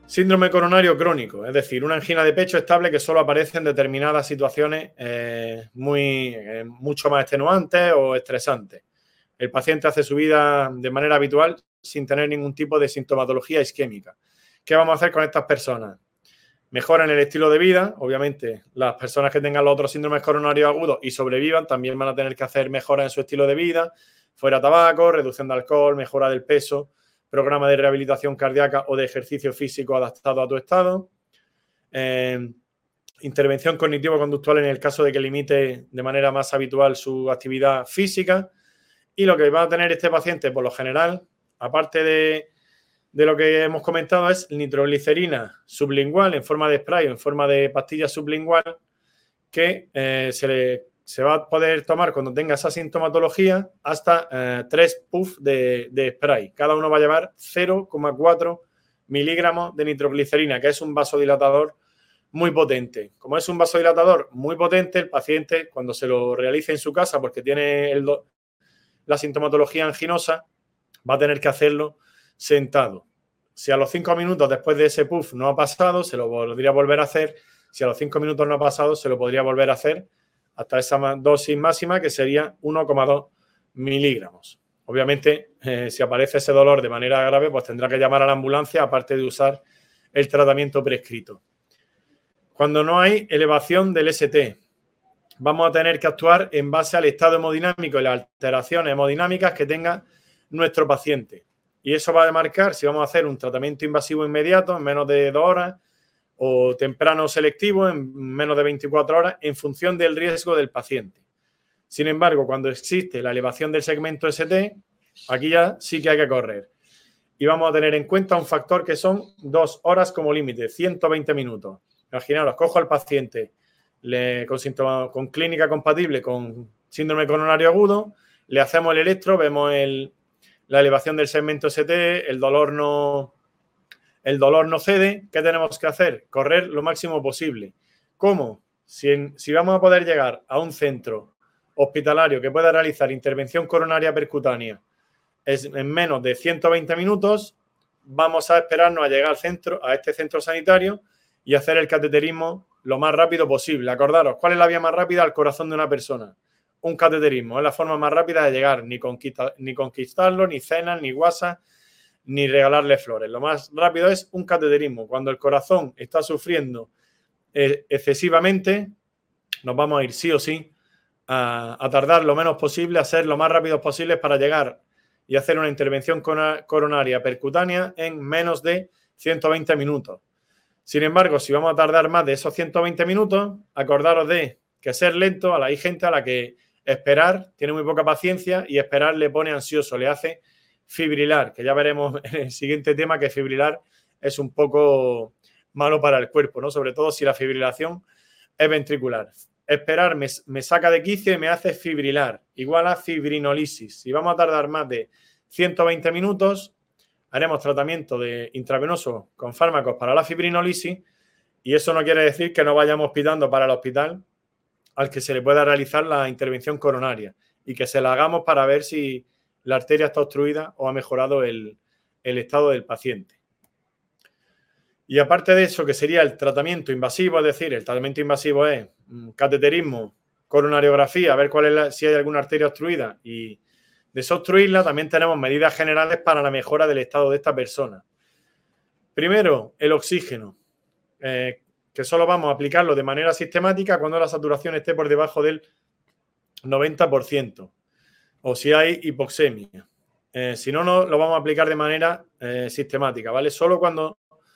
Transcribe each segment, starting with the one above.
Síndrome coronario crónico, es decir, una angina de pecho estable que solo aparece en determinadas situaciones mucho más extenuantes o estresantes. El paciente hace su vida de manera habitual sin tener ningún tipo de sintomatología isquémica. ¿Qué vamos a hacer con estas personas? Mejoran el estilo de vida. Obviamente, las personas que tengan los otros síndromes coronarios agudos y sobrevivan también van a tener que hacer mejoras en su estilo de vida, fuera tabaco, reducción de alcohol, mejora del peso, programa de rehabilitación cardíaca o de ejercicio físico adaptado a tu estado, intervención cognitivo-conductual en el caso de que limite de manera más habitual su actividad física. Y lo que va a tener este paciente, por lo general, aparte de lo que hemos comentado, es nitroglicerina sublingual en forma de spray o en forma de pastilla sublingual que se va a poder tomar cuando tenga esa sintomatología hasta 3 puffs de spray. Cada uno va a llevar 0,4 miligramos de nitroglicerina, que es un vasodilatador muy potente. Como es un vasodilatador muy potente, el paciente, cuando se lo realice en su casa porque tiene la sintomatología anginosa, va a tener que hacerlo sentado. Si a los 5 minutos después de ese puff no ha pasado, se lo podría volver a hacer. Si a los 5 minutos no ha pasado, se lo podría volver a hacer hasta esa dosis máxima, que sería 1,2 miligramos. Obviamente, si aparece ese dolor de manera grave, pues tendrá que llamar a la ambulancia, aparte de usar el tratamiento prescrito. Cuando no hay elevación del ST, vamos a tener que actuar en base al estado hemodinámico y las alteraciones hemodinámicas que tenga nuestro paciente. Y eso va a marcar si vamos a hacer un tratamiento invasivo inmediato en menos de 2 horas o temprano selectivo en menos de 24 horas en función del riesgo del paciente. Sin embargo, cuando existe la elevación del segmento ST, aquí ya sí que hay que correr. Y vamos a tener en cuenta un factor que son 2 horas como límite, 120 minutos. Imaginaros, cojo al paciente con clínica compatible con síndrome coronario agudo, le hacemos el electro, vemos la elevación del segmento ST, el dolor no cede. ¿Qué tenemos que hacer? Correr lo máximo posible. ¿Cómo? Si vamos a poder llegar a un centro hospitalario que pueda realizar intervención coronaria percutánea en menos de 120 minutos, vamos a esperarnos a llegar a este centro sanitario y hacer el cateterismo lo más rápido posible. Acordaros, ¿cuál es la vía más rápida al corazón de una persona? Un cateterismo. Es la forma más rápida de llegar, ni conquistarlo, ni cenas, ni WhatsApp, ni regalarle flores. Lo más rápido es un cateterismo. Cuando el corazón está sufriendo excesivamente, nos vamos a ir sí o sí a tardar lo menos posible, a ser lo más rápidos posibles para llegar y hacer una intervención coronaria percutánea en menos de 120 minutos. Sin embargo, si vamos a tardar más de esos 120 minutos, acordaros de que ser lento, hay gente a la que esperar tiene muy poca paciencia y esperar le pone ansioso, le hace fibrilar, que ya veremos en el siguiente tema que fibrilar es un poco malo para el cuerpo, ¿no? Sobre todo si la fibrilación es ventricular. Esperar me saca de quicio y me hace fibrilar, igual a fibrinolisis. Si vamos a tardar más de 120 minutos, haremos tratamiento intravenoso con fármacos para la fibrinolisis y eso no quiere decir que no vayamos pitando para el hospital al que se le pueda realizar la intervención coronaria y que se la hagamos para ver si la arteria está obstruida o ha mejorado el estado del paciente. Y aparte de eso, que sería el tratamiento invasivo, es decir, el tratamiento invasivo es cateterismo, coronariografía, a ver si hay alguna arteria obstruida y desobstruirla. También tenemos medidas generales para la mejora del estado de esta persona. Primero, el oxígeno, que solo vamos a aplicarlo de manera sistemática cuando la saturación esté por debajo del 90% o si hay hipoxemia. Si no, no lo vamos a aplicar de manera sistemática, ¿vale? Solo cuando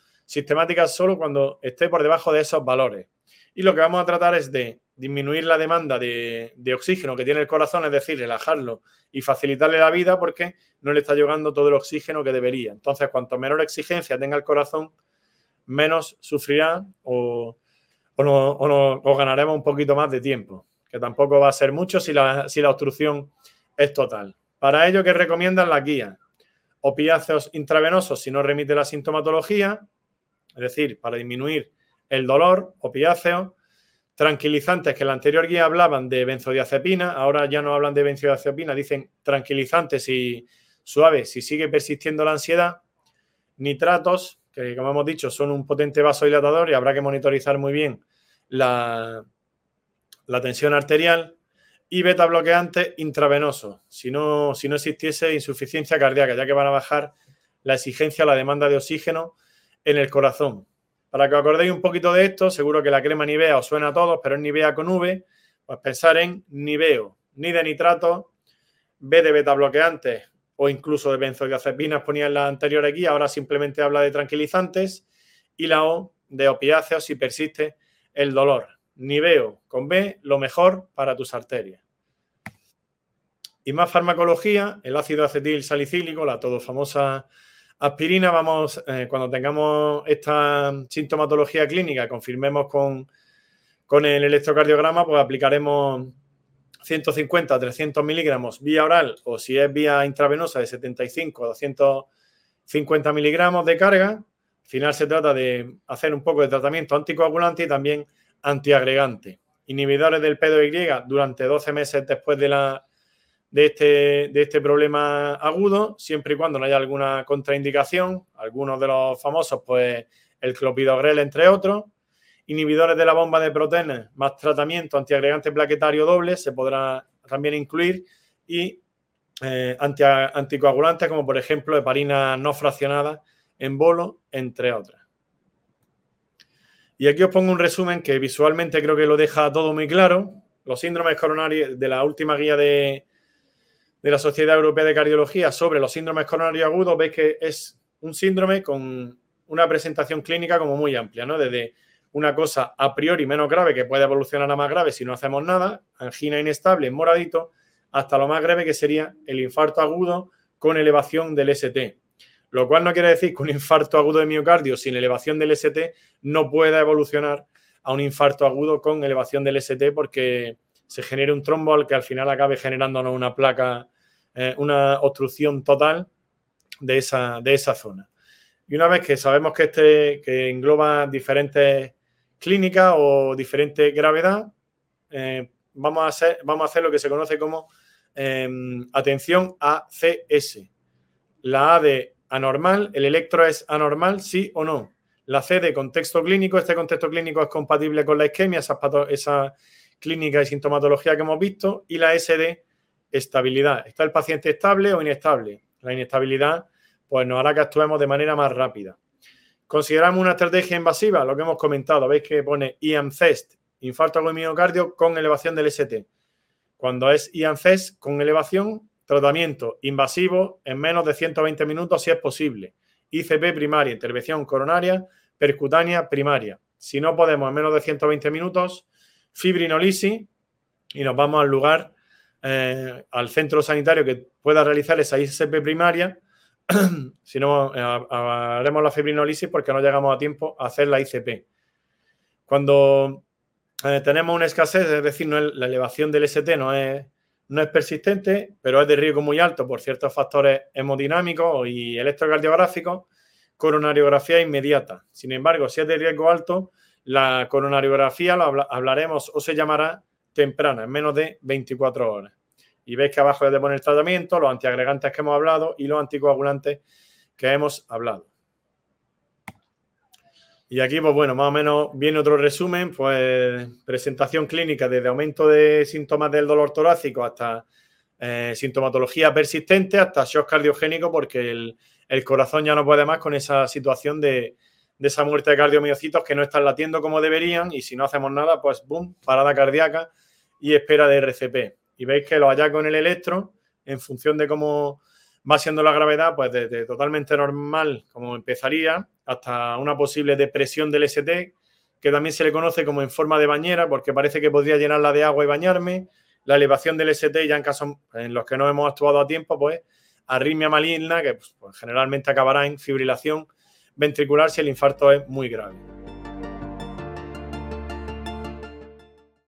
esté por debajo de esos valores. Y lo que vamos a tratar es de disminuir la demanda de oxígeno que tiene el corazón, es decir, relajarlo y facilitarle la vida porque no le está llegando todo el oxígeno que debería. Entonces, cuanto menor exigencia tenga el corazón, menos sufrirá o ganaremos un poquito más de tiempo, que tampoco va a ser mucho si la obstrucción es total. Para ello, ¿qué recomiendan las guías? Opiáceos intravenosos si no remite la sintomatología, es decir, para disminuir el dolor, opiáceos, tranquilizantes, que en la anterior guía hablaban de benzodiazepina, ahora ya no hablan de benzodiazepina, dicen tranquilizantes y suaves si sigue persistiendo la ansiedad, nitratos, que como hemos dicho son un potente vasodilatador y habrá que monitorizar muy bien la tensión arterial, y beta bloqueantes intravenosos, si no existiese insuficiencia cardíaca, ya que van a bajar la exigencia, la demanda de oxígeno en el corazón. Para que os acordéis un poquito de esto, seguro que la crema Nivea os suena a todos, pero es Nivea con V, pues pensar en Niveo, ni de nitrato, B de beta bloqueantes o incluso de benzodiazepinas ponía en la anterior aquí, ahora simplemente habla de tranquilizantes, y la O de opiáceos si persiste el dolor. Niveo con B, lo mejor para tus arterias. Y más farmacología, el ácido acetil salicílico, la todo famosa aspirina. Cuando tengamos esta sintomatología clínica, confirmemos con el electrocardiograma, pues aplicaremos 150 a 300 miligramos vía oral, o si es vía intravenosa de 75 a 250 miligramos de carga. Al final se trata de hacer un poco de tratamiento anticoagulante y también antiagregante. Inhibidores del P2Y durante 12 meses después de este problema agudo, siempre y cuando no haya alguna contraindicación. Algunos de los famosos, pues el clopidogrel, entre otros. Inhibidores de la bomba de proteínas más tratamiento antiagregante plaquetario doble se podrá también incluir, y anticoagulantes como por ejemplo heparina no fraccionada en bolo, entre otras. Y aquí os pongo un resumen que visualmente creo que lo deja todo muy claro. Los síndromes coronarios de la última guía de la Sociedad Europea de Cardiología sobre los síndromes coronarios agudos, veis que es un síndrome con una presentación clínica como muy amplia, ¿no? Desde una cosa a priori menos grave que puede evolucionar a más grave si no hacemos nada, angina inestable en moradito, hasta lo más grave que sería el infarto agudo con elevación del ST. Lo cual no quiere decir que un infarto agudo de miocardio sin elevación del ST no pueda evolucionar a un infarto agudo con elevación del ST, porque se genere un trombo al que al final acabe generándonos una placa, una obstrucción total de esa zona. Y una vez que sabemos que engloba diferentes clínicas o diferente gravedad, vamos a hacer lo que se conoce como atención ACS. La A de anormal, el electro es anormal, sí o no. La C de contexto clínico, este contexto clínico es compatible con la isquemia, esa clínica y sintomatología que hemos visto. Y la S de estabilidad. ¿Está el paciente estable o inestable? La inestabilidad pues nos hará que actuemos de manera más rápida. Consideramos una estrategia invasiva, lo que hemos comentado. Veis que pone IANCEST, infarto agudo de miocardio con elevación del ST. Cuando es IANCEST con elevación, tratamiento invasivo en menos de 120 minutos si es posible. ICP primaria, intervención coronaria, percutánea primaria. Si no podemos en menos de 120 minutos, fibrinolisis, y nos vamos al lugar, al centro sanitario que pueda realizar esa ICP primaria. Si no, haremos la fibrinolisis porque no llegamos a tiempo a hacer la ICP. Cuando tenemos una escasez, es decir, la elevación del ST no es persistente, pero es de riesgo muy alto por ciertos factores hemodinámicos y electrocardiográficos, coronariografía inmediata. Sin embargo, si es de riesgo alto, la coronariografía hablaremos o se llamará temprana, en menos de 24 horas. Y veis que abajo es de poner tratamiento, los antiagregantes que hemos hablado y los anticoagulantes que hemos hablado. Y aquí, pues bueno, más o menos viene otro resumen, pues presentación clínica desde aumento de síntomas del dolor torácico hasta sintomatología persistente, hasta shock cardiogénico, porque el corazón ya no puede más con esa situación de esa muerte de cardiomiocitos que no están latiendo como deberían, y si no hacemos nada, pues boom, parada cardíaca y espera de RCP. Y veis que los hallazgos en el electro, en función de cómo va siendo la gravedad, pues desde totalmente normal, como empezaría, hasta una posible depresión del ST, que también se le conoce como en forma de bañera, porque parece que podría llenarla de agua y bañarme. La elevación del ST, ya en casos en los que no hemos actuado a tiempo, pues arritmia maligna, que pues, generalmente acabará en fibrilación ventricular si el infarto es muy grave.